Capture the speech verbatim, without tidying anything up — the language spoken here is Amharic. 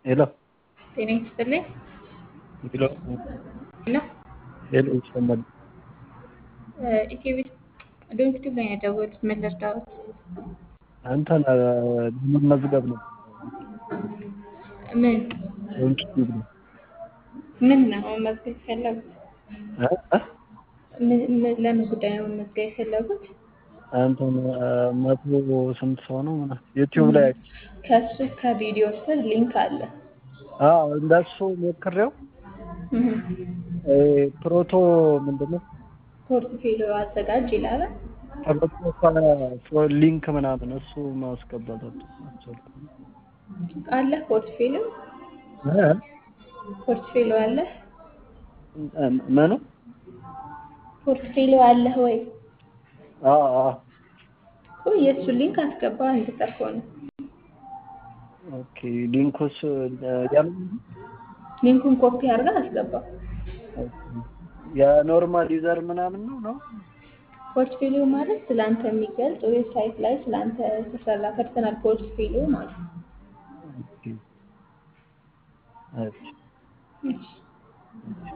ሄሎ ጤና ይስጥልኝ። ሄሎ ሄሎ ሄሎ ይሰማል? ኢቲቪ ዶንክቲቭ ላይ ነው የደወሉት። ምን ልርዳዎት? አንተን ለመመዝገብ ነው። ምን ዶንክቲቭ ነው። ምን ነው መመዝገብ የፈለጉት? እ እ ምን ምን- ለምን ጉዳይ ነው መመዝገብ የፈለጉት? አንተን መቶ ስንት ሰው ነው ምናምን ዩቲዩብ ላይ ከሱ ከቪዲዮ ስር ሊንክ አለ። አዎ እንደሱ ሞክሬው እህ እ ፕሮቶ ምንድነው ፖርትፌሊዮ አዘጋጅ ይላል። ፕሮቶ ሊንክ ምናምን እሱ ማስገባት አልቻልኩም። አለ ፖርትፌሊዮ እ ፖርትፌሊዮ አለ ምኑ ፖርትፌሊዮ አለ ወይ? አዎ አዎ እኮ የእሱን ሊንክ አስገባ እንድጠርፎ ነው። ኦኬ ሊንኩስ ያለ ሊንኩን ኮፒ አድርጋ አስገባ። የኖርማል ዩዘር ምናምን ነው ነው ፖርትፌሊዮ ማለት ስላንተ የሚገልጽ ዌብሳይት ላይ ስላንተ የተሰራ ፐርሰናል ፖርትፌሊዮ ማለት ነው። ኦኬ እሺ እሺ